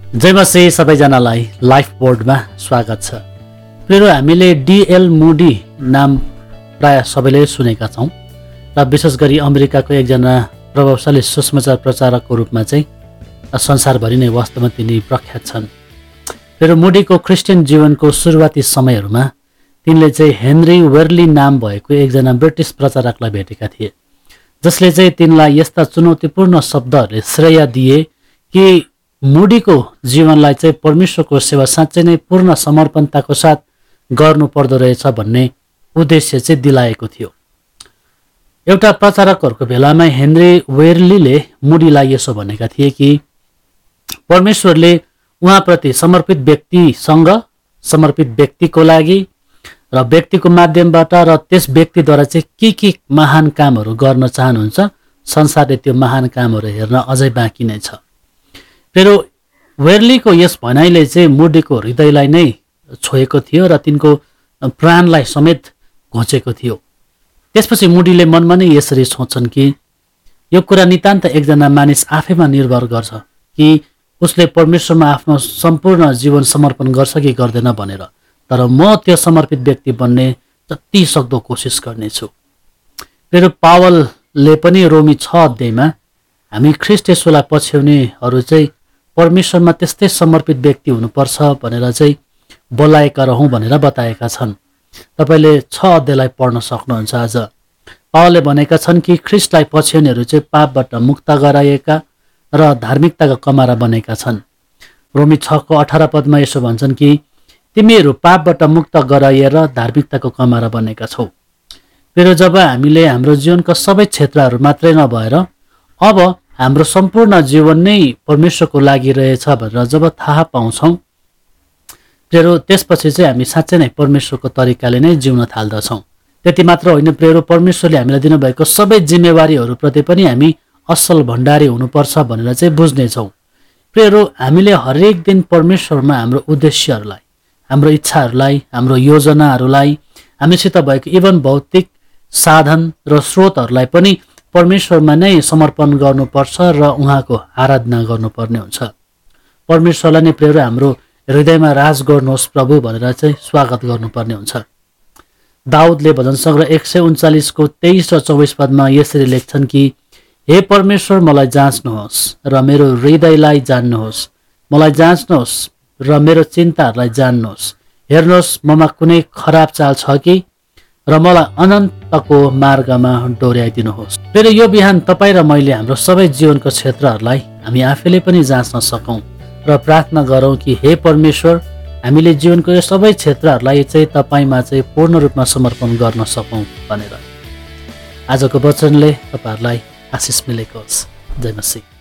जय मसी सबैजनालाई लाइफ बोर्डमा स्वागत छ। प्रिय हामीले डीएल मूडी नाम प्राय सबैले सुनेका छौँ र विशेष गरी अमेरिकाको एकजना प्रभावशाली सुसमाचार प्रचारकको रूपमा चाहिँ संसारभरि नै वास्तवमा तिनी प्रख्यात छन्। प्रिय मूडीको क्रिस्चियन जीवनको सुरुवाती समयहरूमा तिनले चाहिँ हेनरी वेरली नाम भएको एकजना ब्रिटिस प्रचारकलाई भेटेका थिए, जसले चाहिँ तिनलाई यस्ता चुनौतीपूर्ण शब्दहरूले श्रेय दिए कि मूडीको जीवनलाई चाहिँ परमेश्वरको सेवा साँच्चै नै पूर्ण समर्पणताको साथ गर्नु पर्दो रहेछ भन्ने उद्देश्य चाहिँ दिलाएको थियो। एउटा प्रचारकहरूको भेलामा हेनरी वेरलीले मूडीलाई यसो भनेका थिए कि परमेश्वरले उहाँप्रति समर्पित व्यक्तिसँग, समर्पित व्यक्तिको लागि र व्यक्तिको माध्यमबाट र त्यस व्यक्तिद्वारा चाहिँ के महान कामहरू गर्न चाहनुहुन्छ, संसारले त्यो महान कामहरू हेर्न अझै बाँकी नै छ। फेरि वेरलीको यस भनाइले चाहिँ मूडीको हृदयलाई नै छोएको थियो र तिनको प्राणलाई समेत घोचेको थियो। त्यसपछि मूडीले मनमा नै यसरी सोच्छन् कि यो कुरा नितान्त एकजना मानिस आफैमा निर्भर गर्छ कि उसले परमेश्वरमा आफ्नो सम्पूर्ण जीवन समर्पण गर्छ कि गर्दैन भनेर, तर म त्यो समर्पित व्यक्ति बन्ने जति सक्दो कोसिस गर्नेछु। फेरि पावलले पनि रोमी 6 अध्यायमा हामी ख्रीष्ट येशूलाई पछ्याउनेहरू चाहिँ परमेश्वरमा त्यस्तै समर्पित व्यक्ति हुनुपर्छ भनेर चाहिँ बोलाएका रहौँ भनेर बताएका छन्। तपाईँले 6 अध्यायलाई पढ्न सक्नुहुन्छ। आज पावलले भनेका छन् कि ख्रीष्टलाई पछ्याउनेहरू चाहिँ पापबाट मुक्त गराएका र धार्मिकताका कमारा बनेका छन्। रोमी 6 को 18 पदमा यसो भन्छन् कि तिमीहरू पापबाट मुक्त गराएर धार्मिकताको कमारा बनेका छौ। फेरि जब हामीले हाम्रो जीवनका सबै क्षेत्रहरू मात्रै नभएर अब हाम्रो सम्पूर्ण जीवन नै परमेश्वरको लागि रहेछ भनेर जब थाहा पाउँछौँ, प्रेरो त्यसपछि चाहिँ हामी साँच्चै नै परमेश्वरको तरिकाले नै जिउन थाल्दछौँ। त्यति मात्र होइन, प्रेरो परमेश्वरले हामीलाई दिनुभएको सबै जिम्मेवारीहरूप्रति पनि हामी असल भण्डारी हुनुपर्छ भनेर चाहिँ बुझ्नेछौँ। प्रेरो हामीले हरेक दिन परमेश्वरमा हाम्रो उद्देश्यहरूलाई, हाम्रो इच्छाहरूलाई, हाम्रो योजनाहरूलाई, हामीसित भएको इभन भौतिक साधन र स्रोतहरूलाई पनि परमेश्वरमा नै समर्पण गर्नुपर्छ र उहाँको आराधना गर्नुपर्ने हुन्छ। परमेश्वरलाई नै प्रेरो हाम्रो हृदयमा राज गर्नुहोस् प्रभु भनेर चाहिँ स्वागत गर्नुपर्ने हुन्छ। दाउदले भजन सङ्ग्रह 139 को 23 र 24 पदमा यसरी लेख्छन् कि हे परमेश्वर, मलाई जाँच्नुहोस् र मेरो हृदयलाई जान्नुहोस्, मलाई जाँच्नुहोस् र मेरो चिन्ताहरूलाई जान्नुहोस्, हेर्नुहोस् ममा कुनै खराब चाल छ कि र मलाई अनन्तको मार्गमा डोर्याइदिनुहोस्। फेरि यो बिहान तपाईँ र मैले हाम्रो सबै जीवनको क्षेत्रहरूलाई हामी आफैले पनि जाँच्न सकौँ र प्रार्थना गरौँ कि हे परमेश्वर, हामीले जीवनको यो सबै क्षेत्रहरूलाई चाहिँ तपाईँमा चाहिँ पूर्ण रूपमा समर्पण गर्न सकौँ भनेर। आजको वचनले तपाईँहरूलाई आशिष मिलेको होस्। जय मसीह।